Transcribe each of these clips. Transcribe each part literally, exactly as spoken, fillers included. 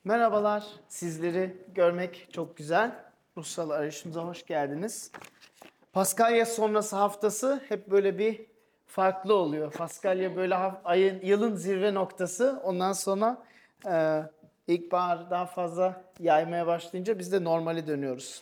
Merhabalar, sizleri görmek çok güzel. Ruhsal arayışımıza hoş geldiniz. Paskalya sonrası haftası hep böyle bir farklı oluyor. Paskalya böyle haf- ayın, yılın zirve noktası. Ondan sonra e, ilkbahar daha fazla yaymaya başlayınca biz de normale dönüyoruz.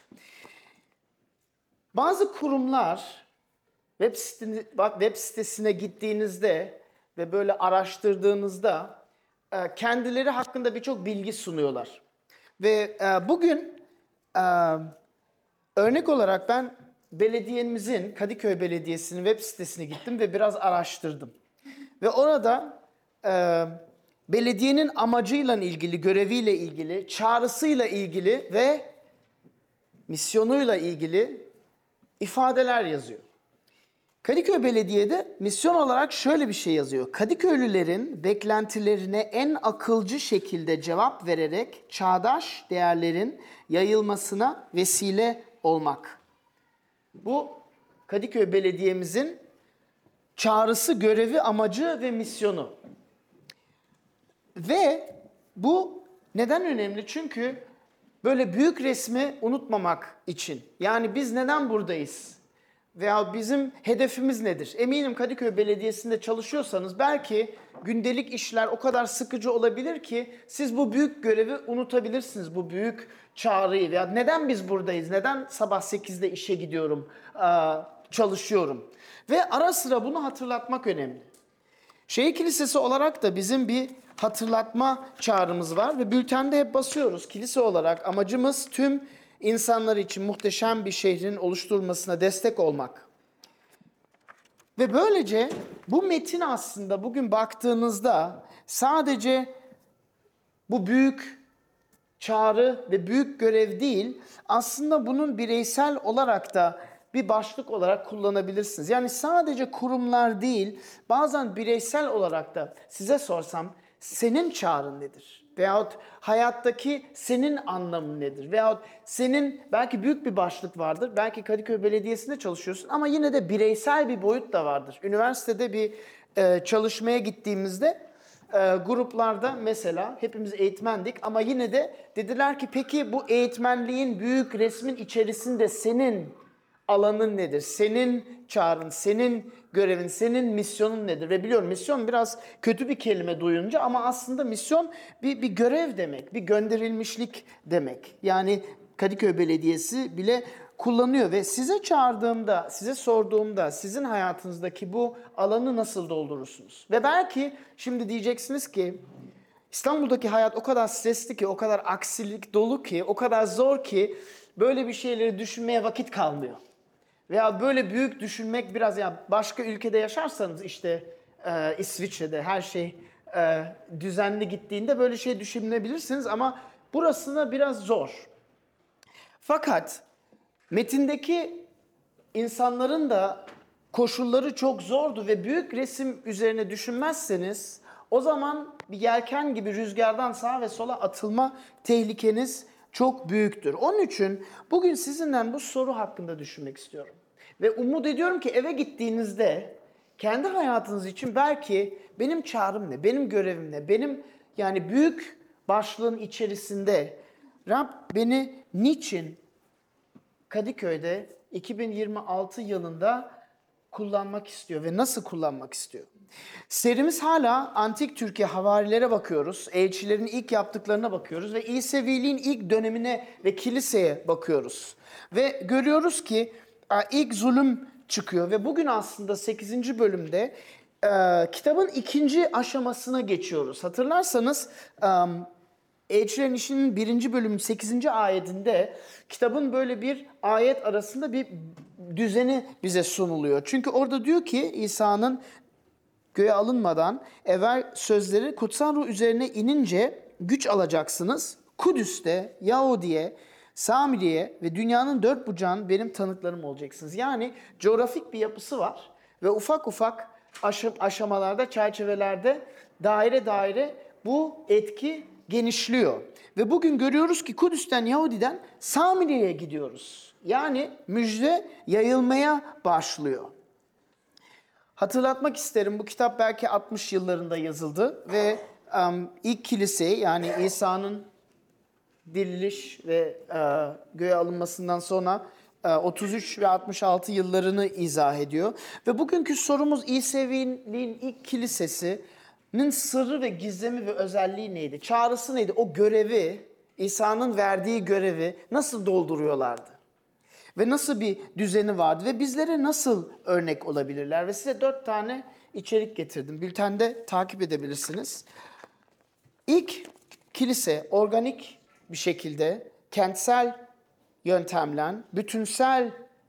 Bazı kurumlar web, siteni, bak web sitesine gittiğinizde ve böyle araştırdığınızda e, kendileri hakkında birçok bilgi sunuyorlar. Ve e, bugün e, örnek olarak ben belediyemizin, Kadıköy Belediyesi'nin web sitesine gittim ve biraz araştırdım. Ve orada e, belediyenin amacıyla ilgili, göreviyle ilgili, çağrısıyla ilgili ve misyonuyla ilgili ifadeler yazıyor. Kadıköy Belediye'de misyon olarak şöyle bir şey yazıyor. Kadıköylülerin beklentilerine en akılcı şekilde cevap vererek çağdaş değerlerin yayılmasına vesile olmak. Bu Kadıköy Belediye'mizin çağrısı, görevi, amacı ve misyonu. Ve bu neden önemli? Çünkü böyle büyük resmi unutmamak için. Yani biz neden buradayız? Veya bizim hedefimiz nedir? Eminim Kadıköy Belediyesi'nde çalışıyorsanız belki gündelik işler o kadar sıkıcı olabilir ki siz bu büyük görevi unutabilirsiniz, bu büyük çağrıyı. Veya neden biz buradayız? Neden sabah sekizde işe gidiyorum, çalışıyorum? Ve ara sıra bunu hatırlatmak önemli. Şehir Kilisesi olarak da bizim bir hatırlatma çağrımız var ve bültende hep basıyoruz. Kilise olarak amacımız tüm insanlar için muhteşem bir şehrin oluşturulmasına destek olmak. Ve böylece bu metin aslında bugün baktığınızda sadece bu büyük çağrı ve büyük görev değil, aslında bunun bireysel olarak da bir başlık olarak kullanabilirsiniz. Yani sadece kurumlar değil, bazen bireysel olarak da size sorsam senin çağrın nedir? Veyahut hayattaki senin anlamın nedir? Veyahut senin belki büyük bir başlık vardır. Belki Kadıköy Belediyesi'nde çalışıyorsun ama yine de bireysel bir boyut da vardır. Üniversitede bir e, çalışmaya gittiğimizde e, gruplarda mesela hepimiz eğitmendik ama yine de dediler ki peki bu eğitmenliğin büyük resmin içerisinde senin alanın nedir? Senin çağrın, senin görevin, senin misyonun nedir? Ve biliyorum misyon biraz kötü bir kelime duyunca ama aslında misyon bir, bir görev demek, bir gönderilmişlik demek. Yani Kadıköy Belediyesi bile kullanıyor ve size çağırdığımda, size sorduğumda sizin hayatınızdaki bu alanı nasıl doldurursunuz? Ve belki şimdi diyeceksiniz ki İstanbul'daki hayat o kadar stresli ki, o kadar aksilik dolu ki, o kadar zor ki böyle bir şeyleri düşünmeye vakit kalmıyor. Veya böyle büyük düşünmek biraz ya başka ülkede yaşarsanız işte e, İsviçre'de her şey e, düzenli gittiğinde böyle şey düşünebilirsiniz ama burasına biraz zor. Fakat metindeki insanların da koşulları çok zordu ve büyük resim üzerine düşünmezseniz o zaman bir yelken gibi rüzgardan sağa ve sola atılma tehlikeniz çok büyüktür. Onun için bugün sizinle bu soru hakkında düşünmek istiyorum. Ve umut ediyorum ki eve gittiğinizde kendi hayatınız için belki benim çağrım ne, benim görevim ne, benim yani büyük başlığın içerisinde Rab beni niçin Kadıköy'de iki bin yirmi altı yılında kullanmak istiyor ve nasıl kullanmak istiyor? Serimiz hala Antik Türkiye havarilere bakıyoruz. Elçilerin ilk yaptıklarına bakıyoruz ve İseviliğin ilk dönemine ve kiliseye bakıyoruz. Ve görüyoruz ki ilk zulüm çıkıyor ve bugün aslında sekizinci bölümde e, kitabın ikinci aşamasına geçiyoruz. Hatırlarsanız um, Elçilerin İşi'nin birinci bölümün sekizinci ayetinde kitabın böyle bir ayet arasında bir düzeni bize sunuluyor. Çünkü orada diyor ki İsa'nın göğe alınmadan evvel sözleri kutsal ruh üzerine inince güç alacaksınız. Kudüs'te, Yahudiye, Samiriye ve dünyanın dört bucağın benim tanıklarım olacaksınız. Yani coğrafik bir yapısı var ve ufak ufak aşamalarda, çerçevelerde daire daire bu etki genişliyor. Ve bugün görüyoruz ki Kudüs'ten, Yahudi'den Samiriye'ye gidiyoruz. Yani müjde yayılmaya başlıyor. Hatırlatmak isterim, bu kitap belki altmış yıllarında yazıldı ve um, ilk kilise yani İsa'nın diriliş ve e, göğe alınmasından sonra e, otuz üç ve altmış altı yıllarını izah ediyor. Ve bugünkü sorumuz İsevi'nin ilk kilisesinin sırrı ve gizemi ve özelliği neydi? Çağrısı neydi? O görevi, İsa'nın verdiği görevi nasıl dolduruyorlardı? Ve nasıl bir düzeni vardı? Ve bizlere nasıl örnek olabilirler? Ve size dört tane içerik getirdim. Bültende takip edebilirsiniz. İlk kilise organik bir şekilde kentsel yöntemle, bütünsel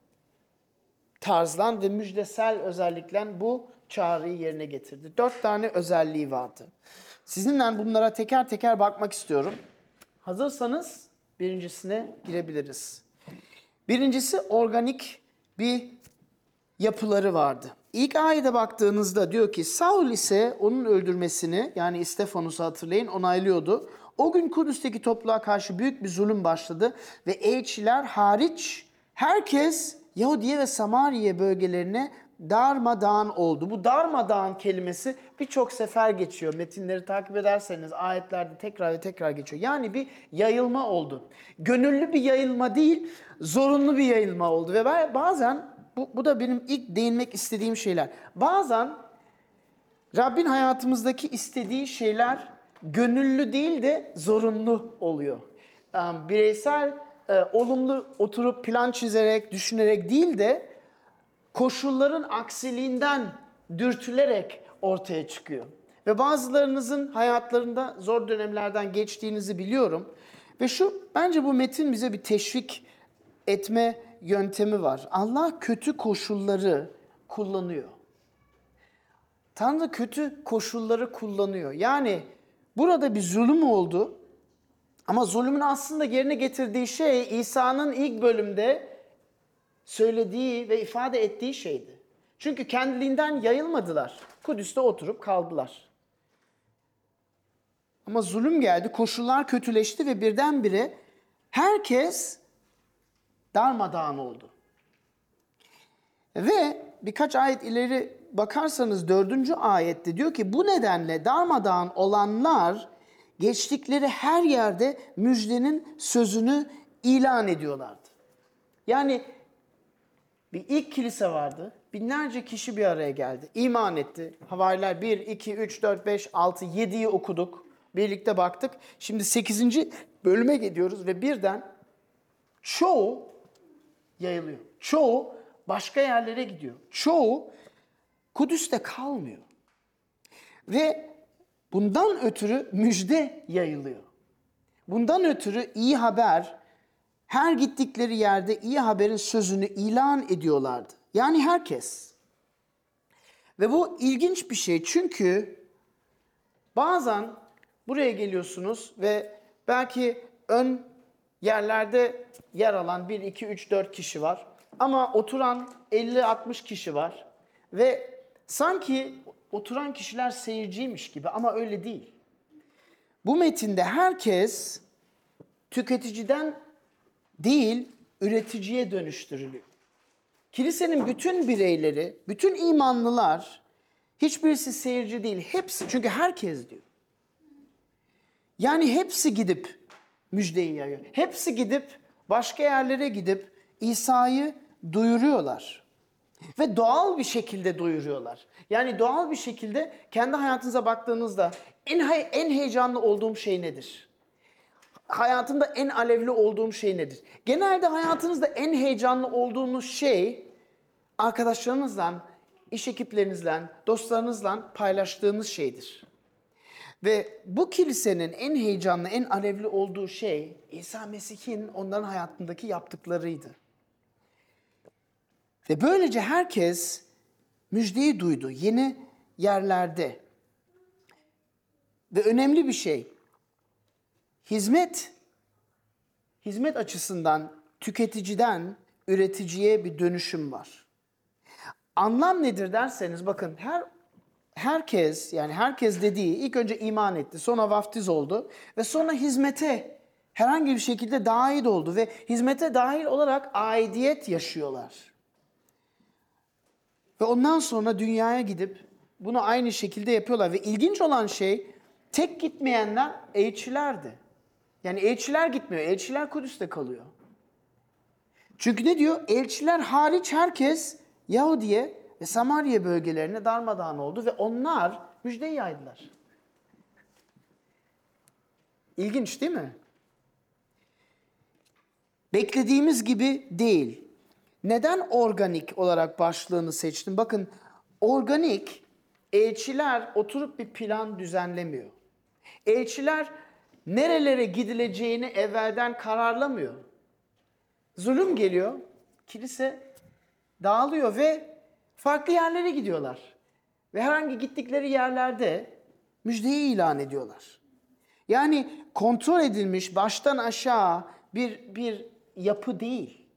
tarzlan ve müjdesel özellikle bu çağrıyı yerine getirdi. Dört tane özelliği vardı. Sizinle bunlara teker teker bakmak istiyorum. Hazırsanız birincisine girebiliriz. Birincisi organik bir yapıları vardı. İlk ayete baktığınızda diyor ki Saul ise onun öldürmesini, yani İstefanus'u hatırlayın, onaylıyordu. O gün Kudüs'teki topluluğa karşı büyük bir zulüm başladı ve elçiler hariç herkes Yahudiye ve Samariye bölgelerine darmadağın oldu. Bu darmadağın kelimesi birçok sefer geçiyor. Metinleri takip ederseniz ayetlerde tekrar ve tekrar geçiyor. Yani bir yayılma oldu. Gönüllü bir yayılma değil, zorunlu bir yayılma oldu. Ve bazen, bu, bu da benim ilk değinmek istediğim şeyler. Bazen Rabbin hayatımızdaki istediği şeyler gönüllü değil de zorunlu oluyor. Bireysel, olumlu oturup plan çizerek, düşünerek değil de koşulların aksiliğinden dürtülerek ortaya çıkıyor. Ve bazılarınızın hayatlarında zor dönemlerden geçtiğinizi biliyorum. Ve şu, bence bu metin bize bir teşvik etme yöntemi var. Allah kötü koşulları kullanıyor. Tanrı kötü koşulları kullanıyor. Yani burada bir zulüm oldu. Ama zulmün aslında yerine getirdiği şey İsa'nın ilk bölümde söylediği ve ifade ettiği şeydi. Çünkü kendiliğinden yayılmadılar. Kudüs'te oturup kaldılar. Ama zulüm geldi, koşullar kötüleşti ve birdenbire herkes darmadağın oldu. Ve birkaç ayet ileri bakarsanız dördüncü ayette diyor ki bu nedenle darmadağın olanlar geçtikleri her yerde müjdenin sözünü ilan ediyorlardı. Yani bir ilk kilise vardı. Binlerce kişi bir araya geldi. İman etti. Havariler bir, iki, üç, dört, beş, altı, yediyi okuduk. Birlikte baktık. Şimdi sekizinci bölüme gidiyoruz ve birden çoğu yayılıyor. Çoğu başka yerlere gidiyor. Çoğu Kudüs'te kalmıyor. Ve bundan ötürü müjde yayılıyor. Bundan ötürü iyi haber, her gittikleri yerde iyi haberin sözünü ilan ediyorlardı. Yani herkes. Ve bu ilginç bir şey çünkü bazen buraya geliyorsunuz ve belki ön yerlerde yer alan bir, iki, üç, dört kişi var. Ama oturan elli altmış kişi var. Ve sanki oturan kişiler seyirciymiş gibi ama öyle değil. Bu metinde herkes tüketiciden değil, üreticiye dönüştürülüyor. Kilisenin bütün bireyleri, bütün imanlılar, hiçbirisi seyirci değil, hepsi, çünkü herkes diyor. Yani hepsi gidip müjdeyi yayıyor. Hepsi gidip başka yerlere gidip İsa'yı duyuruyorlar. Ve doğal bir şekilde duyuruyorlar. Yani doğal bir şekilde kendi hayatınıza baktığınızda en, en heyecanlı olduğum şey nedir? Hayatımda en alevli olduğum şey nedir? Genelde hayatınızda en heyecanlı olduğunuz şey arkadaşlarınızla, iş ekiplerinizle, dostlarınızla paylaştığınız şeydir. Ve bu kilisenin en heyecanlı, en alevli olduğu şey İsa Mesih'in onların hayatındaki yaptıklarıydı. Ve böylece herkes müjdeyi duydu yeni yerlerde. Ve önemli bir şey, hizmet, hizmet açısından tüketiciden üreticiye bir dönüşüm var. Anlam nedir derseniz bakın her herkes, yani herkes dediği ilk önce iman etti, sonra vaftiz oldu ve sonra hizmete herhangi bir şekilde dahil oldu ve hizmete dahil olarak aidiyet yaşıyorlar. Ve ondan sonra dünyaya gidip bunu aynı şekilde yapıyorlar. Ve ilginç olan şey tek gitmeyenler elçilerdi. Yani elçiler gitmiyor. Elçiler Kudüs'te kalıyor. Çünkü ne diyor? Elçiler hariç herkes Yahudiye ve Samariye bölgelerine darmadağın oldu ve onlar müjdeyi yaydılar. İlginç değil mi? Beklediğimiz gibi değil. Neden organik olarak başlığını seçtim? Bakın, organik, elçiler oturup bir plan düzenlemiyor. Elçiler nerelere gidileceğini evvelden kararlamıyor. Zulüm geliyor, kilise dağılıyor ve farklı yerlere gidiyorlar. Ve herhangi gittikleri yerlerde müjdeyi ilan ediyorlar. Yani kontrol edilmiş, baştan aşağı bir, bir yapı değil.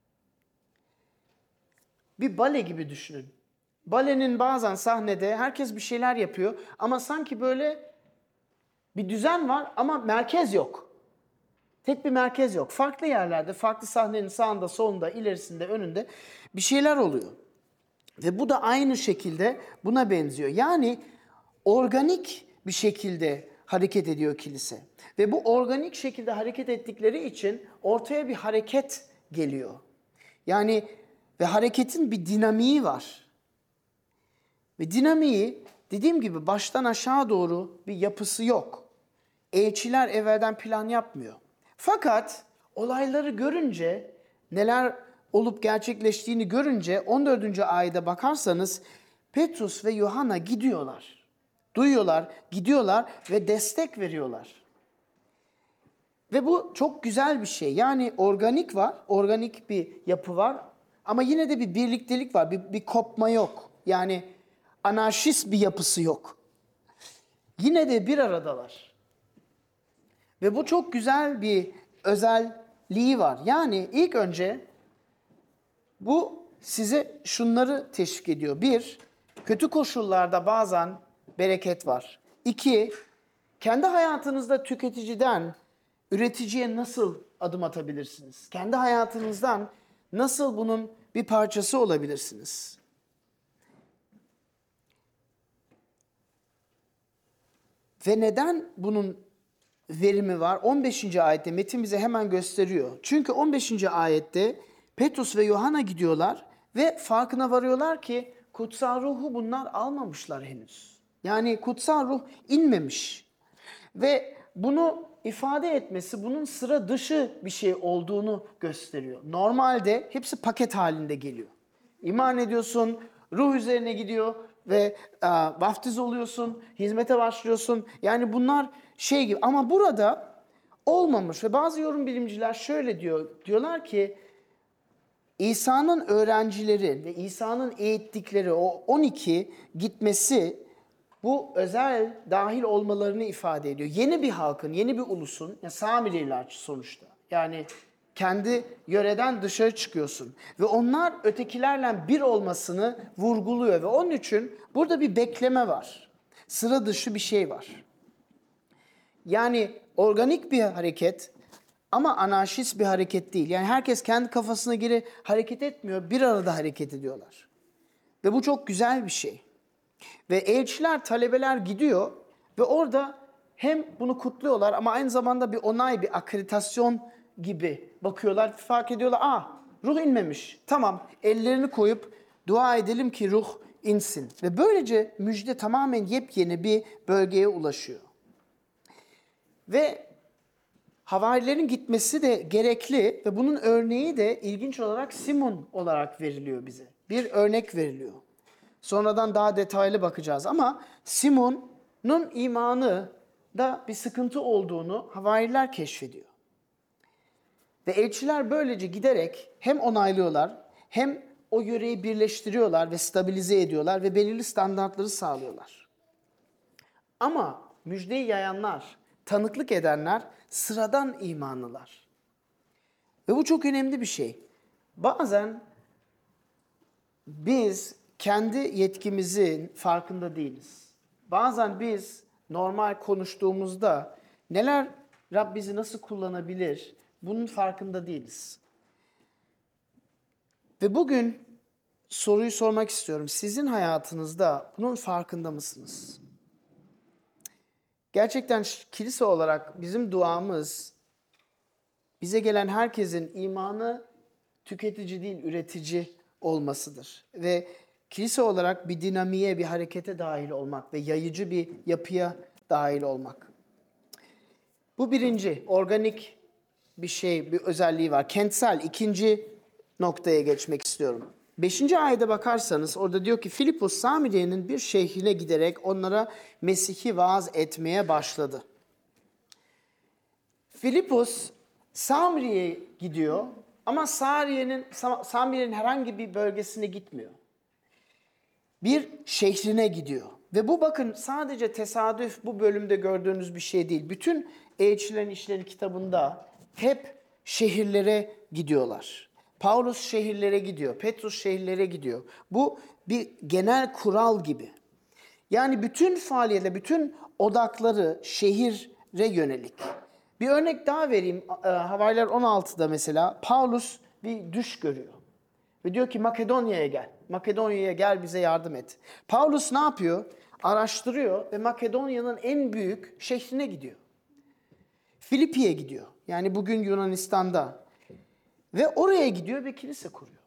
Bir bale gibi düşünün. Balenin bazen sahnede herkes bir şeyler yapıyor ama sanki böyle bir düzen var ama merkez yok. Tek bir merkez yok. Farklı yerlerde, farklı sahnenin sağında, solunda, ilerisinde, önünde bir şeyler oluyor. Ve bu da aynı şekilde buna benziyor. Yani organik bir şekilde hareket ediyor kilise. Ve bu organik şekilde hareket ettikleri için ortaya bir hareket geliyor. Yani ve hareketin bir dinamiği var. Ve dinamiği dediğim gibi baştan aşağı doğru bir yapısı yok. Elçiler evvelden plan yapmıyor. Fakat olayları görünce, neler olup gerçekleştiğini görünce on dördüncü ayete bakarsanız Petrus ve Yuhanna gidiyorlar. Duyuyorlar, gidiyorlar ve destek veriyorlar. Ve bu çok güzel bir şey. Yani organik var, organik bir yapı var ama yine de bir birliktelik var, bir, bir kopma yok. Yani anarşist bir yapısı yok. Yine de bir aradalar. Ve bu çok güzel bir özelliği var. Yani ilk önce bu size şunları teşvik ediyor. Bir, kötü koşullarda bazen bereket var. İki, kendi hayatınızda tüketiciden üreticiye nasıl adım atabilirsiniz? Kendi hayatınızdan nasıl bunun bir parçası olabilirsiniz? Ve neden bunun verimi var? on beşinci ayette metin bize hemen gösteriyor. Çünkü on beşinci ayette Petrus ve Yuhanna gidiyorlar ve farkına varıyorlar ki kutsal ruhu bunlar almamışlar henüz. Yani kutsal ruh inmemiş. Ve bunu ifade etmesi bunun sıra dışı bir şey olduğunu gösteriyor. Normalde hepsi paket halinde geliyor. İman ediyorsun, ruh üzerine gidiyor ve a, vaftiz oluyorsun, hizmete başlıyorsun. Yani bunlar şey gibi ama burada olmamış ve bazı yorum bilimciler şöyle diyor. Diyorlar ki İsa'nın öğrencileri ve İsa'nın eğittikleri o on iki gitmesi bu özel dahil olmalarını ifade ediyor. Yeni bir halkın, yeni bir ulusun, ya Samiriler sonuçta. Yani kendi yöreden dışarı çıkıyorsun. Ve onlar ötekilerle bir olmasını vurguluyor. Ve onun için burada bir bekleme var. Sıra dışı bir şey var. Yani organik bir hareket ama anarşist bir hareket değil. Yani herkes kendi kafasına göre hareket etmiyor, bir arada hareket ediyorlar. Ve bu çok güzel bir şey. Ve elçiler, talebeler gidiyor ve orada hem bunu kutluyorlar ama aynı zamanda bir onay, bir akreditasyon gibi bakıyorlar. Fark ediyorlar, ah ruh inmemiş. Tamam, ellerini koyup dua edelim ki ruh insin. Ve böylece müjde tamamen yepyeni bir bölgeye ulaşıyor. Ve havarilerin gitmesi de gerekli ve bunun örneği de ilginç olarak Simon olarak veriliyor bize. Bir örnek veriliyor. Sonradan daha detaylı bakacağız ama Simon'un imanı da bir sıkıntı olduğunu havariler keşfediyor. Ve elçiler böylece giderek hem onaylıyorlar hem o yöreyi birleştiriyorlar ve stabilize ediyorlar ve belirli standartları sağlıyorlar. Ama müjdeyi yayanlar, tanıklık edenler sıradan imanlılar. Ve bu çok önemli bir şey. Bazen biz kendi yetkimizin farkında değiliz. Bazen biz normal konuştuğumuzda neler Rab bizi nasıl kullanabilir bunun farkında değiliz. Ve bugün soruyu sormak istiyorum. Sizin hayatınızda bunun farkında mısınız? Gerçekten kilise olarak bizim duamız bize gelen herkesin imanı tüketici değil, üretici olmasıdır. Ve kilise olarak bir dinamiğe, bir harekete dahil olmak ve yayıcı bir yapıya dahil olmak. Bu birinci, organik bir şey, bir özelliği var. Kentsel, ikinci noktaya geçmek istiyorum. Beşinci ayete bakarsanız orada diyor ki Filipos Samiriye'nin bir şehrine giderek onlara Mesih'i vaaz etmeye başladı. Filipos Samiriye'ye gidiyor ama Samiriye'nin Samiriye'nin herhangi bir bölgesine gitmiyor. Bir şehrine gidiyor. Ve bu bakın sadece tesadüf bu bölümde gördüğünüz bir şey değil. Bütün Elçilerin İşleri kitabında hep şehirlere gidiyorlar. Paulus şehirlere gidiyor, Petrus şehirlere gidiyor. Bu bir genel kural gibi. Yani bütün faaliyetle, bütün odakları şehire yönelik. Bir örnek daha vereyim. Havariler on altıda mesela Paulus bir düş görüyor. Ve diyor ki Makedonya'ya gel. Makedonya'ya gel bize yardım et. Paulus ne yapıyor? Araştırıyor ve Makedonya'nın en büyük şehrine gidiyor. Filipi'ye gidiyor. Yani bugün Yunanistan'da. Ve oraya gidiyor ve kilise kuruyor.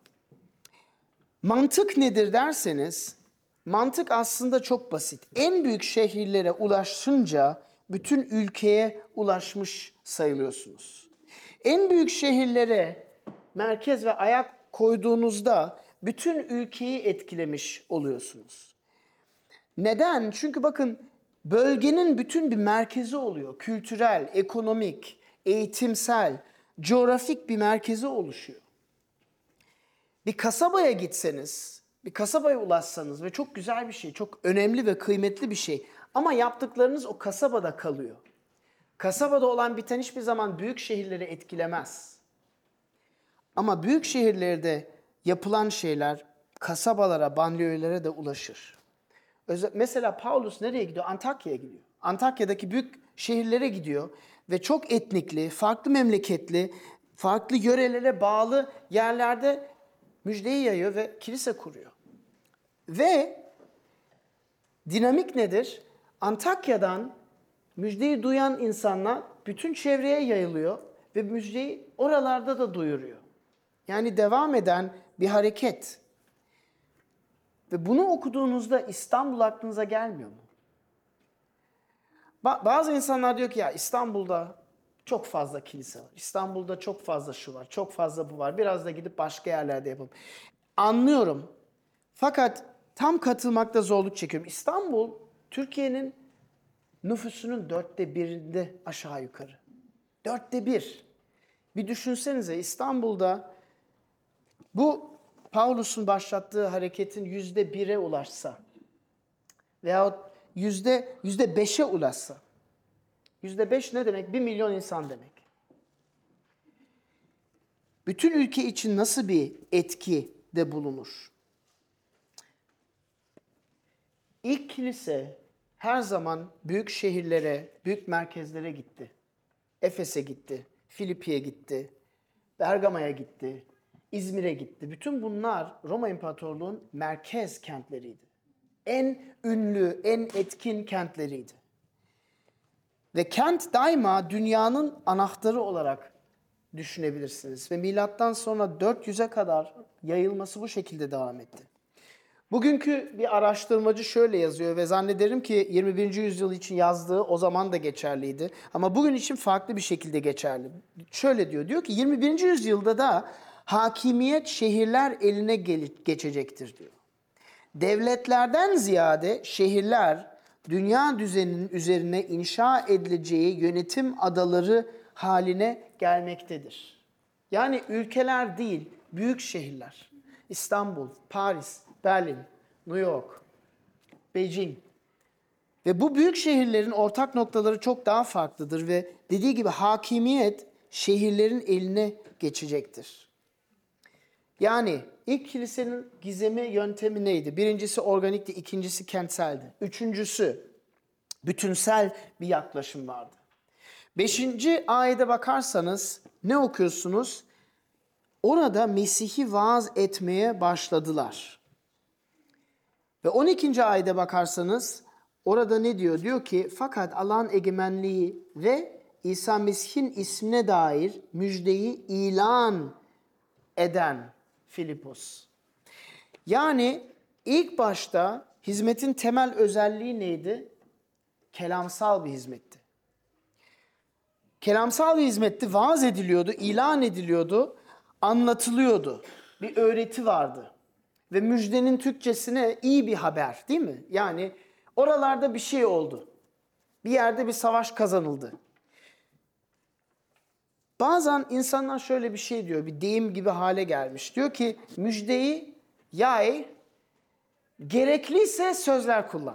Mantık nedir derseniz, mantık aslında çok basit. En büyük şehirlere ulaşınca bütün ülkeye ulaşmış sayılıyorsunuz. En büyük şehirlere merkez ve ayak koyduğunuzda bütün ülkeyi etkilemiş oluyorsunuz. Neden? Çünkü bakın bölgenin bütün bir merkezi oluyor. Kültürel, ekonomik, eğitimsel, coğrafik bir merkezi oluşuyor. Bir kasabaya gitseniz, bir kasabaya ulaşsanız ve çok güzel bir şey, çok önemli ve kıymetli bir şey. Ama yaptıklarınız o kasabada kalıyor. Kasabada olan biten hiçbir zaman büyük şehirleri etkilemez. Ama büyük şehirlerde yapılan şeyler kasabalara, banliyölere de ulaşır. Mesela Paulus nereye gidiyor? Antakya'ya gidiyor. Antakya'daki büyük şehirlere gidiyor ve çok etnikli, farklı memleketli, farklı yörelere bağlı yerlerde müjdeyi yayıyor ve kilise kuruyor. Ve dinamik nedir? Antakya'dan müjdeyi duyan insanlar bütün çevreye yayılıyor ve müjdeyi oralarda da duyuruyor. Yani devam eden bir hareket. Ve bunu okuduğunuzda İstanbul aklınıza gelmiyor mu? Ba- bazı insanlar diyor ki ya İstanbul'da çok fazla kilise var. İstanbul'da çok fazla şu var, çok fazla bu var. Biraz da gidip başka yerlerde yapalım. Anlıyorum. Fakat tam katılmakta zorluk çekiyorum. İstanbul, Türkiye'nin nüfusunun dörtte birinde aşağı yukarı. Dörtte bir. Bir düşünsenize İstanbul'da bu Paulus'un başlattığı hareketin yüzde bire ulaşsa veyahut yüzde yüzde beşe ulaşsa. Yüzde beş ne demek? Bir milyon insan demek. Bütün ülke için nasıl bir etki de bulunur? İlk kilise her zaman büyük şehirlere, büyük merkezlere gitti. Efes'e gitti, Filipi'ye gitti, Bergama'ya gitti, İzmir'e gitti. Bütün bunlar Roma İmparatorluğu'nun merkez kentleriydi. En ünlü, en etkin kentleriydi. Ve kent daima dünyanın anahtarı olarak düşünebilirsiniz. Ve milattan sonra dört yüze kadar yayılması bu şekilde devam etti. Bugünkü bir araştırmacı şöyle yazıyor ve zannederim ki yirmi birinci yüzyıl için yazdığı o zaman da geçerliydi. Ama bugün için farklı bir şekilde geçerli. Şöyle diyor, diyor ki yirmi birinci yüzyılda da hakimiyet şehirler eline geçecektir diyor. Devletlerden ziyade şehirler dünya düzeninin üzerine inşa edileceği yönetim adaları haline gelmektedir. Yani ülkeler değil, büyük şehirler. İstanbul, Paris, Berlin, New York, Beijing. Ve bu büyük şehirlerin ortak noktaları çok daha farklıdır ve dediği gibi hakimiyet şehirlerin eline geçecektir. Yani ilk kilisenin gizemi yöntemi neydi? Birincisi organikti, ikincisi kentseldi. Üçüncüsü bütünsel bir yaklaşım vardı. Beşinci ayete bakarsanız ne okuyorsunuz? Orada Mesih'i vaaz etmeye başladılar. Ve on ikinci ayete bakarsanız orada ne diyor? Diyor ki fakat Allah'ın egemenliği ve İsa Mesih'in ismine dair müjdeyi ilan eden Filipos. Yani ilk başta hizmetin temel özelliği neydi? Kelamsal bir hizmetti. Kelamsal bir hizmetti, vaaz ediliyordu, ilan ediliyordu, anlatılıyordu. Bir öğreti vardı. Ve müjdenin Türkçesine iyi bir haber, değil mi? Yani oralarda bir şey oldu. Bir yerde bir savaş kazanıldı. Bazen insanlar şöyle bir şey diyor, bir deyim gibi hale gelmiş. Diyor ki müjdeyi yay, gerekliyse sözler kullan.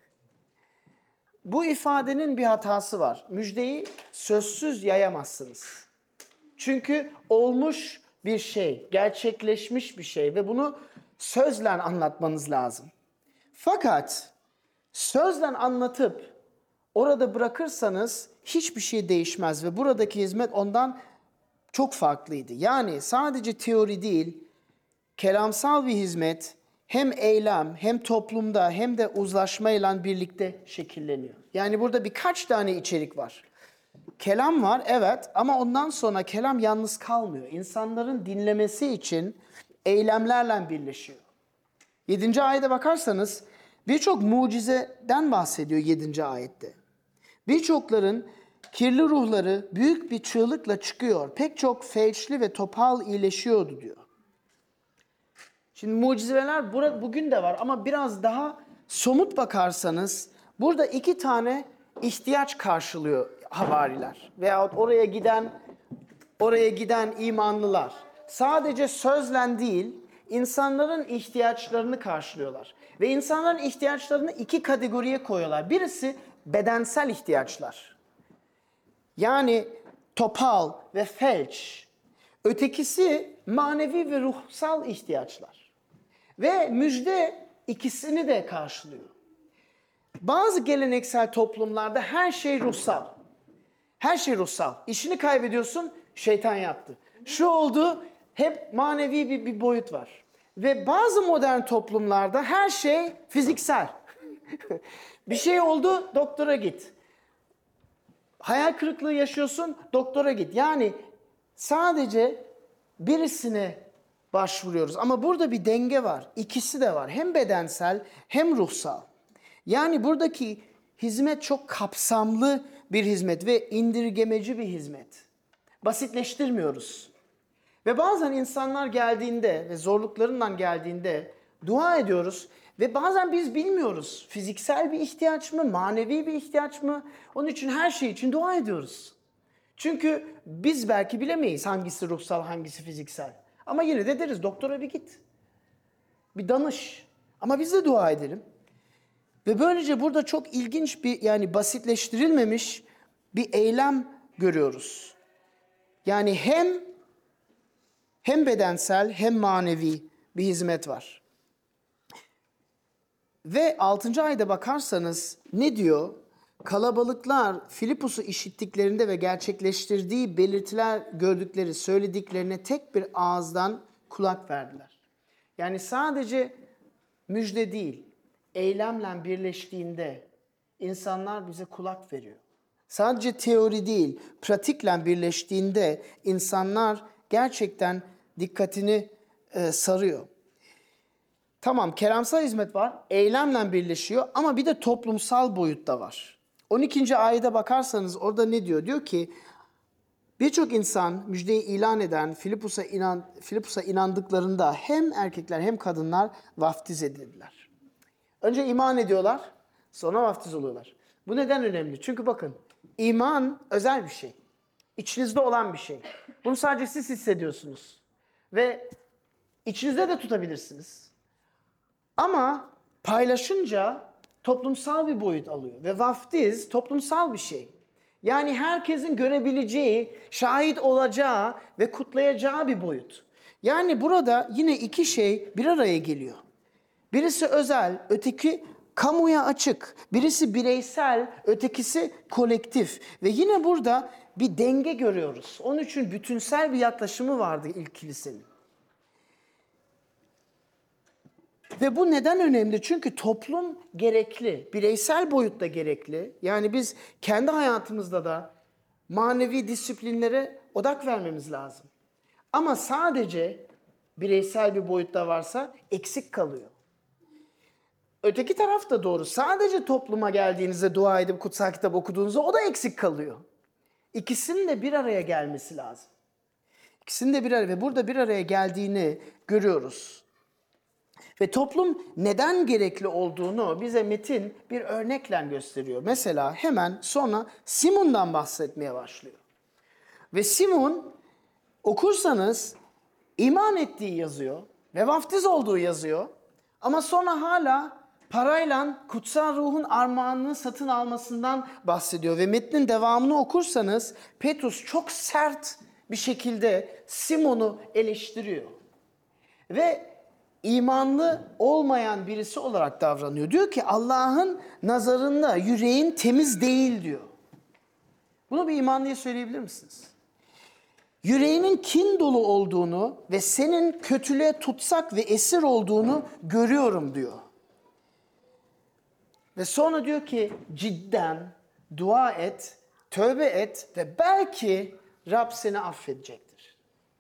Bu ifadenin bir hatası var. Müjdeyi sözsüz yayamazsınız. Çünkü olmuş bir şey, gerçekleşmiş bir şey ve bunu sözle anlatmanız lazım. Fakat sözle anlatıp orada bırakırsanız hiçbir şey değişmez ve buradaki hizmet ondan çok farklıydı. Yani sadece teori değil, kelamsal bir hizmet hem eylem hem toplumda hem de uzlaşmayla birlikte şekilleniyor. Yani burada birkaç tane içerik var. Kelam var evet ama ondan sonra kelam yalnız kalmıyor. İnsanların dinlemesi için eylemlerle birleşiyor. Yedinci ayete bakarsanız birçok mucizeden bahsediyor yedinci ayette. Birçokların kirli ruhları büyük bir çığlıkla çıkıyor. Pek çok felçli ve topal iyileşiyordu diyor. Şimdi mucizeler bugün de var ama biraz daha somut bakarsanız burada iki tane ihtiyaç karşılıyor havariler veyahut oraya giden oraya giden imanlılar. Sadece sözlen değil, insanların ihtiyaçlarını karşılıyorlar. Ve insanların ihtiyaçlarını iki kategoriye koyuyorlar. Birisi bedensel ihtiyaçlar. Yani topal ve felç. Ötekisi manevi ve ruhsal ihtiyaçlar. Ve müjde ikisini de karşılıyor. Bazı geleneksel toplumlarda her şey ruhsal. Her şey ruhsal. İşini kaybediyorsun, şeytan yaptı. Şu oldu, hep manevi bir, bir boyut var. Ve bazı modern toplumlarda her şey fiziksel. Bir şey oldu, doktora git. Hayal kırıklığı yaşıyorsun, doktora git. Yani sadece birisine başvuruyoruz. Ama burada bir denge var. İkisi de var. Hem bedensel hem ruhsal. Yani buradaki hizmet çok kapsamlı bir hizmet ve indirgemeci bir hizmet. Basitleştirmiyoruz. Ve bazen insanlar geldiğinde ve zorluklarından geldiğinde dua ediyoruz ve bazen biz bilmiyoruz. Fiziksel bir ihtiyaç mı, manevi bir ihtiyaç mı? Onun için her şey için dua ediyoruz. Çünkü biz belki bilemeyiz hangisi ruhsal, hangisi fiziksel. Ama yine de deriz doktora bir git. Bir danış. Ama biz de dua edelim. Ve böylece burada çok ilginç bir yani basitleştirilmemiş bir eylem görüyoruz. Yani hem hem bedensel hem manevi bir hizmet var. Ve altıncı ayda bakarsanız ne diyor? Kalabalıklar Filipus'u işittiklerinde ve gerçekleştirdiği belirtiler gördükleri söylediklerine tek bir ağızdan kulak verdiler. Yani sadece müjde değil, eylemle birleştiğinde insanlar bize kulak veriyor. Sadece teori değil, pratikle birleştiğinde insanlar gerçekten dikkatini e, sarıyor. Tamam, kelamsal hizmet var, eylemle birleşiyor ama bir de toplumsal boyut da var. on ikinci ayete bakarsanız orada ne diyor? Diyor ki birçok insan müjdeyi ilan eden Filipus'a inan, Filipus'a inandıklarında hem erkekler hem kadınlar vaftiz edildiler. Önce iman ediyorlar, sonra vaftiz oluyorlar. Bu neden önemli? Çünkü bakın, iman özel bir şey. İçinizde olan bir şey. Bunu sadece siz hissediyorsunuz. Ve içinizde de tutabilirsiniz. Ama paylaşınca toplumsal bir boyut alıyor. Ve vaftiz toplumsal bir şey. Yani herkesin görebileceği, şahit olacağı ve kutlayacağı bir boyut. Yani burada yine iki şey bir araya geliyor. Birisi özel, öteki kamuya açık. Birisi bireysel, ötekisi kolektif. Ve yine burada bir denge görüyoruz. Onun için bütünsel bir yaklaşımı vardı ilk kilisenin. Ve bu neden önemli? Çünkü toplum gerekli, bireysel boyutta gerekli. Yani biz kendi hayatımızda da manevi disiplinlere odak vermemiz lazım. Ama sadece bireysel bir boyutta varsa eksik kalıyor. Öteki taraf da doğru. Sadece topluma geldiğinizde dua edip kutsal kitap okuduğunuzda o da eksik kalıyor. İkisinin de bir araya gelmesi lazım. İkisinin de bir araya ve burada bir araya geldiğini görüyoruz. Ve toplum neden gerekli olduğunu bize metin bir örnekle gösteriyor. Mesela hemen sonra Simon'dan bahsetmeye başlıyor. Ve Simon okursanız iman ettiği yazıyor ve vaftiz olduğu yazıyor. Ama sonra hala parayla kutsal ruhun armağanını satın almasından bahsediyor. Ve metnin devamını okursanız Petrus çok sert bir şekilde Simon'u eleştiriyor. Ve imanlı olmayan birisi olarak davranıyor. Diyor ki Allah'ın nazarında yüreğin temiz değil diyor. Bunu bir imanlıya söyleyebilir misiniz? Yüreğinin kin dolu olduğunu ve senin kötülüğe tutsak ve esir olduğunu görüyorum diyor. Ve sonra diyor ki cidden dua et, tövbe et ve belki Rab seni affedecektir.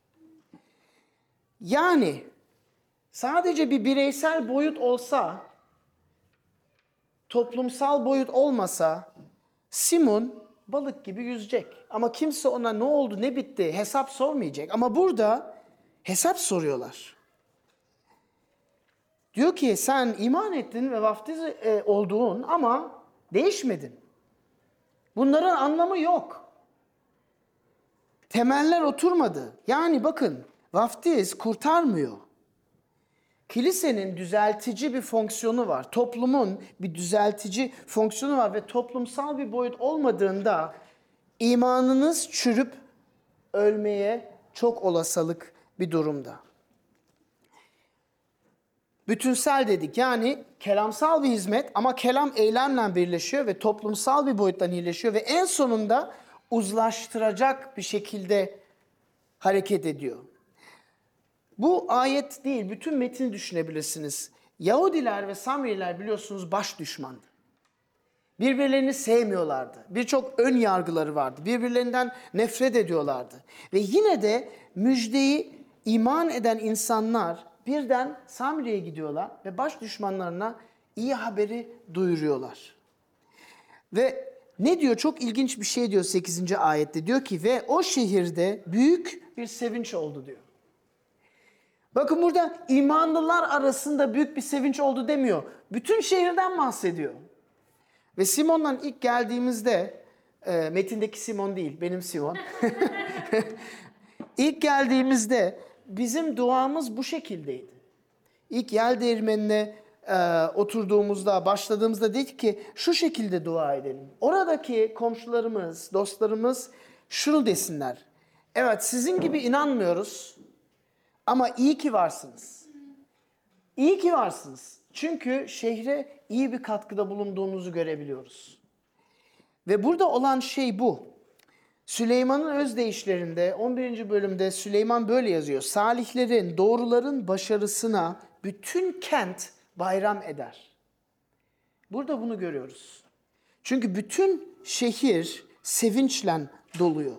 Yani sadece bir bireysel boyut olsa, toplumsal boyut olmasa Simon balık gibi yüzecek. Ama kimse ona ne oldu, ne bitti hesap sormayacak. Ama burada hesap soruyorlar. Diyor ki sen iman ettin ve vaftiz e, olduğun ama değişmedin. Bunların anlamı yok. Temeller oturmadı. Yani bakın vaftiz kurtarmıyor. Kilisenin düzeltici bir fonksiyonu var. Toplumun bir düzeltici fonksiyonu var ve toplumsal bir boyut olmadığında imanınız çürüp ölmeye çok olasılık bir durumda. Bütünsel dedik yani kelamsal bir hizmet ama kelam eylemle birleşiyor ve toplumsal bir boyuttan iyileşiyor ve en sonunda uzlaştıracak bir şekilde hareket ediyor. Bu ayet değil, bütün metni düşünebilirsiniz. Yahudiler ve Samiriler biliyorsunuz baş düşmandı. Birbirlerini sevmiyorlardı. Birçok ön yargıları vardı. Birbirlerinden nefret ediyorlardı. Ve yine de müjdeyi iman eden insanlar birden Samiri'ye gidiyorlar ve baş düşmanlarına iyi haberi duyuruyorlar. Ve ne diyor? Çok ilginç bir şey diyor sekizinci ayette. Diyor ki ve o şehirde büyük bir sevinç oldu diyor. Bakın burada imanlılar arasında büyük bir sevinç oldu demiyor. Bütün şehirden bahsediyor. Ve Simon'dan ilk geldiğimizde, e, metindeki Simon değil, benim Simon. İlk geldiğimizde bizim duamız bu şekildeydi. İlk yel değirmenine e, oturduğumuzda, başladığımızda dedik ki şu şekilde dua edelim. Oradaki komşularımız, dostlarımız şunu desinler. Evet sizin gibi inanmıyoruz ama iyi ki varsınız. İyi ki varsınız. Çünkü şehre iyi bir katkıda bulunduğunuzu görebiliyoruz. Ve burada olan şey bu. Süleyman'ın özdeyişlerinde on birinci bölümde Süleyman böyle yazıyor. Salihlerin, doğruların başarısına bütün kent bayram eder. Burada bunu görüyoruz. Çünkü bütün şehir sevinçle doluyor.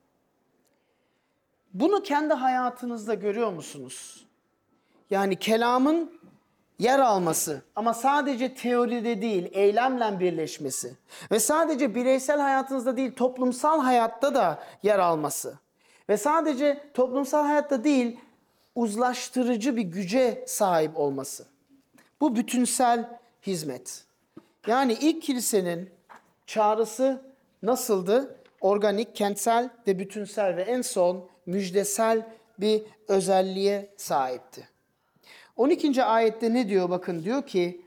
Bunu kendi hayatınızda görüyor musunuz? Yani kelamın yer alması ama sadece teoride değil, eylemle birleşmesi ve sadece bireysel hayatınızda değil, toplumsal hayatta da yer alması ve sadece toplumsal hayatta değil, uzlaştırıcı bir güce sahip olması. Bu bütünsel hizmet. Yani ilk kilisenin çağrısı nasıldı? Organik, kentsel ve bütünsel ve en son müjdesel bir özelliğe sahipti. on ikinci ayette ne diyor? Bakın diyor ki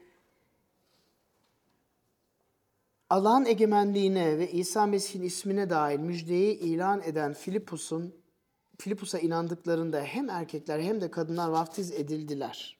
Allah'ın egemenliğine ve İsa Mesih'in ismine dair müjdeyi ilan eden Filipus'un Filipus'a inandıklarında hem erkekler hem de kadınlar vaftiz edildiler.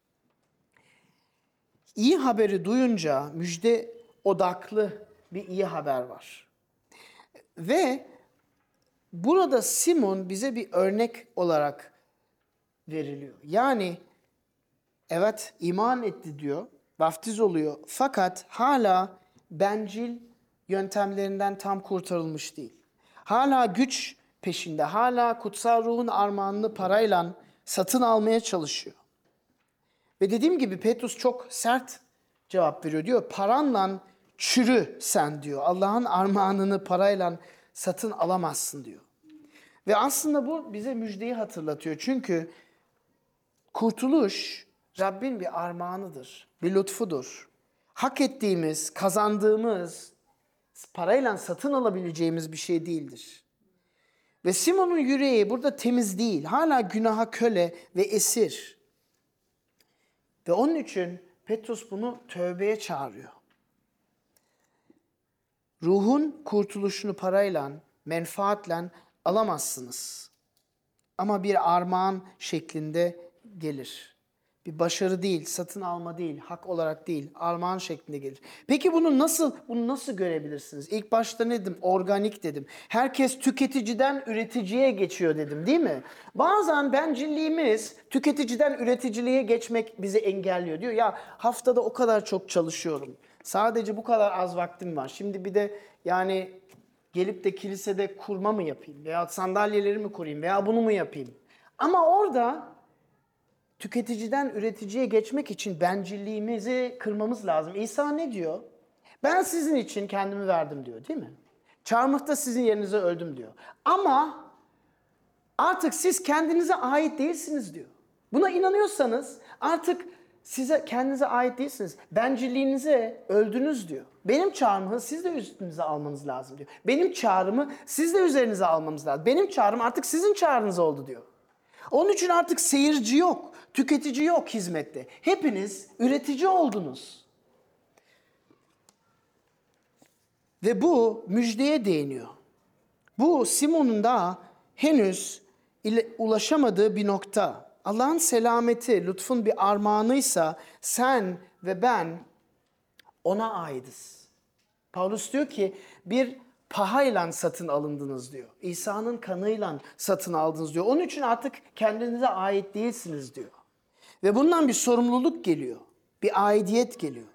İyi haberi duyunca müjde odaklı bir iyi haber var. Ve burada Simon bize bir örnek olarak veriliyor. Yani evet iman etti diyor, vaftiz oluyor fakat hala bencil yöntemlerinden tam kurtarılmış değil. Hala güç peşinde, hala kutsal ruhun armağanını parayla satın almaya çalışıyor. Ve dediğim gibi Petrus çok sert cevap veriyor. Diyor paranla çürü sen diyor. Allah'ın armağanını parayla satın alamazsın diyor. Ve aslında bu bize müjdeyi hatırlatıyor. Çünkü kurtuluş Rabbin bir armağanıdır, bir lütfudur. Hak ettiğimiz, kazandığımız, parayla satın alabileceğimiz bir şey değildir. Ve Simon'un yüreği burada temiz değil. Hala günaha köle ve esir. Ve onun için Petrus bunu tövbeye çağırıyor. Ruhun kurtuluşunu parayla, menfaatle alamazsınız. Ama bir armağan şeklinde gelir. Bir başarı değil, satın alma değil, hak olarak değil, armağan şeklinde gelir. Peki bunu nasıl bunu nasıl görebilirsiniz? İlk başta ne dedim? Organik dedim. Herkes tüketiciden üreticiye geçiyor dedim, değil mi? Bazen bencilliğimiz tüketiciden üreticiliğe geçmek bizi engelliyor. Diyor ya haftada o kadar çok çalışıyorum. Sadece bu kadar az vaktim var. Şimdi bir de yani gelip de kilisede kurma mı yapayım? Veya sandalyeleri mi kurayım? Veya bunu mu yapayım? Ama orada tüketiciden üreticiye geçmek için bencilliğimizi kırmamız lazım. İsa ne diyor? Ben sizin için kendimi verdim diyor, değil mi? Çarmıhta sizin yerinize öldüm diyor. Ama artık siz kendinize ait değilsiniz diyor. Buna inanıyorsanız artık size kendinize ait değilsiniz. Bencilliğinize öldünüz diyor. Benim çağrımı siz de üstünüze almanız lazım diyor. Benim çağrımı siz de üzerinize almanız lazım. Benim çağrım artık sizin çağrınız oldu diyor. Onun için artık seyirci yok, tüketici yok hizmette. Hepiniz üretici oldunuz. Ve bu müjdeye değiniyor. Bu Simon'un da henüz ulaşamadığı bir nokta. Allah'ın selameti, lütfun bir armağanıysa sen ve ben ona aitiz. Paulus diyor ki bir pahayla satın alındınız diyor. İsa'nın kanıyla satın aldınız diyor. Onun için artık kendinize ait değilsiniz diyor. Ve bundan bir sorumluluk geliyor. Bir aidiyet geliyor.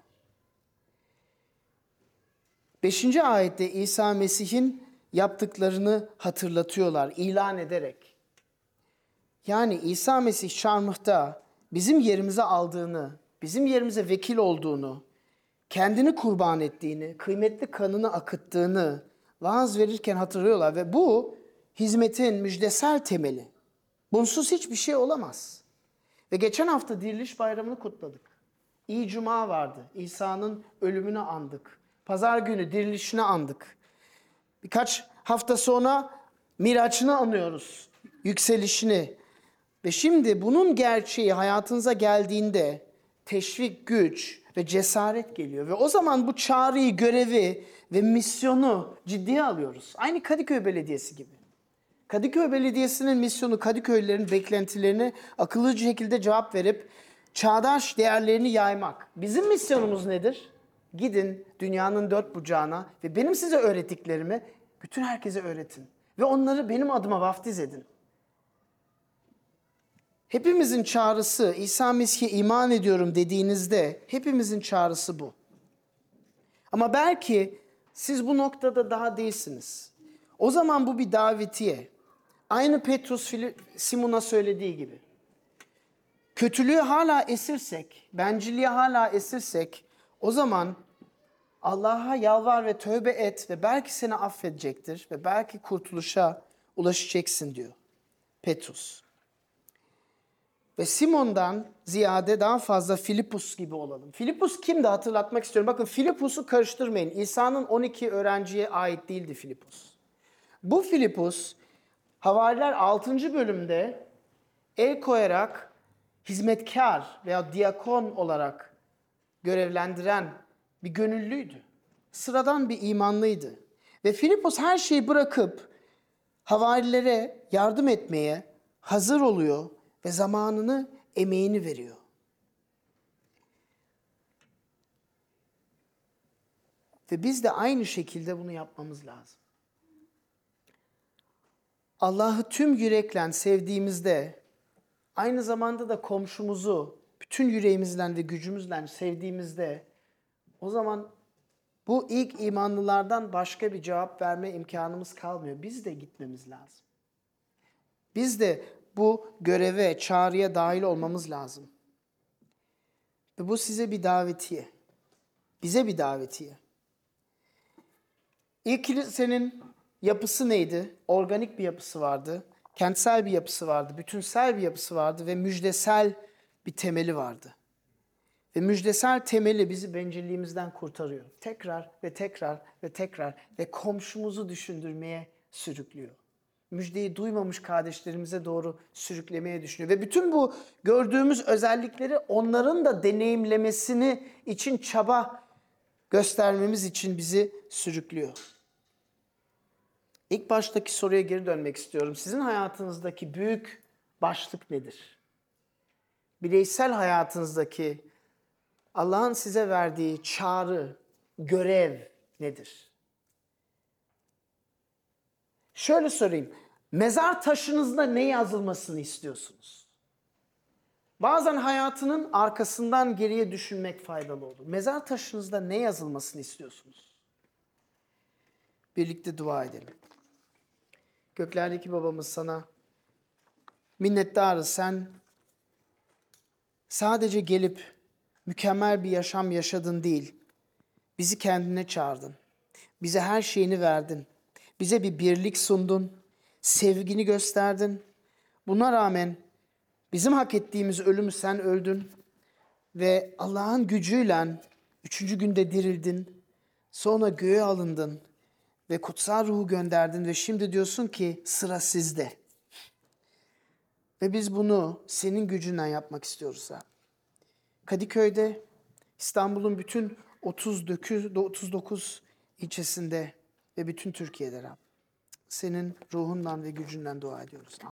Beşinci ayette İsa Mesih'in yaptıklarını hatırlatıyorlar ilan ederek. Yani İsa Mesih çarmıhta bizim yerimize aldığını, bizim yerimize vekil olduğunu, kendini kurban ettiğini, kıymetli kanını akıttığını vaaz verirken hatırlıyorlar. Ve bu hizmetin müjdesel temeli. Bunsuz hiçbir şey olamaz. Ve geçen hafta Diriliş Bayramı'nı kutladık. İyi Cuma vardı. İsa'nın ölümünü andık. Pazar günü dirilişini andık. Birkaç hafta sonra Miraç'ını anıyoruz. Yükselişini. Ve şimdi bunun gerçeği hayatınıza geldiğinde teşvik, güç ve cesaret geliyor. Ve o zaman bu çağrıyı, görevi ve misyonu ciddiye alıyoruz. Aynı Kadıköy Belediyesi gibi. Kadıköy Belediyesi'nin misyonu Kadıköylülerin beklentilerine akıllıca şekilde cevap verip çağdaş değerlerini yaymak. Bizim misyonumuz nedir? Gidin dünyanın dört bucağına ve benim size öğrettiklerimi bütün herkese öğretin. Ve onları benim adıma vaftiz edin. Hepimizin çağrısı, İsa Mesih'e iman ediyorum dediğinizde hepimizin çağrısı bu. Ama belki siz bu noktada daha değilsiniz. O zaman bu bir davetiye. Aynı Petrus Simon'a söylediği gibi. Kötülüğü hala esirsek, bencilliğe hala esirsek o zaman Allah'a yalvar ve tövbe et ve belki seni affedecektir ve belki kurtuluşa ulaşacaksın diyor Petrus. Ve Simon'dan ziyade daha fazla Filipus gibi olalım. Filipus kimdi hatırlatmak istiyorum. Bakın Filipus'u karıştırmayın. İsa'nın on iki öğrenciye ait değildi Filipus. Bu Filipus Havariler altıncı bölümde el koyarak hizmetkar veya diyakon olarak görevlendiren bir gönüllüydü. Sıradan bir imanlıydı. Ve Filipus her şeyi bırakıp havarilere yardım etmeye hazır oluyor ve zamanını, emeğini veriyor. Ve biz de aynı şekilde bunu yapmamız lazım. Allah'ı tüm yürekle sevdiğimizde, aynı zamanda da komşumuzu bütün yüreğimizle ve gücümüzle sevdiğimizde, o zaman Bu ilk imanlılardan başka bir cevap verme imkanımız kalmıyor. Biz de gitmemiz lazım. Biz de bu göreve, çağrıya dahil olmamız lazım. Ve bu size bir davetiye. Bize bir davetiye. İlk kilisenin yapısı neydi? Organik bir yapısı vardı. Kentsel bir yapısı vardı. Bütünsel bir yapısı vardı ve müjdesel bir temeli vardı. Ve müjdesel temeli bizi bencilliğimizden kurtarıyor. Tekrar ve tekrar ve tekrar ve komşumuzu düşündürmeye sürüklüyor. Müjdeyi duymamış kardeşlerimize doğru sürüklemeye düşünüyor. Ve bütün bu gördüğümüz özellikleri onların da deneyimlemesini için çaba göstermemiz için bizi sürüklüyor. İlk baştaki soruya geri dönmek istiyorum. Sizin hayatınızdaki büyük başlık nedir? Bireysel hayatınızdaki Allah'ın size verdiği çağrı, görev nedir? Şöyle sorayım. Mezar taşınızda ne yazılmasını istiyorsunuz? Bazen hayatının arkasından geriye düşünmek faydalı olur. Mezar taşınızda ne yazılmasını istiyorsunuz? Birlikte dua edelim. Göklerdeki babamız, sana minnettarız. Sen sadece gelip mükemmel bir yaşam yaşadın değil, bizi kendine çağırdın. Bize her şeyini verdin. Bize bir birlik sundun. Sevgini gösterdin. Buna rağmen bizim hak ettiğimiz ölümü sen öldün. Ve Allah'ın gücüyle üçüncü günde dirildin. Sonra göğe alındın. Ve kutsal ruhu gönderdin. Ve şimdi diyorsun ki sıra sizde. Ve biz bunu senin gücünden yapmak istiyoruz. Kadıköy'de, İstanbul'un bütün otuz dokuz ilçesinde ve bütün Türkiye'de Rab, senin ruhundan ve gücünden dua ediyoruz.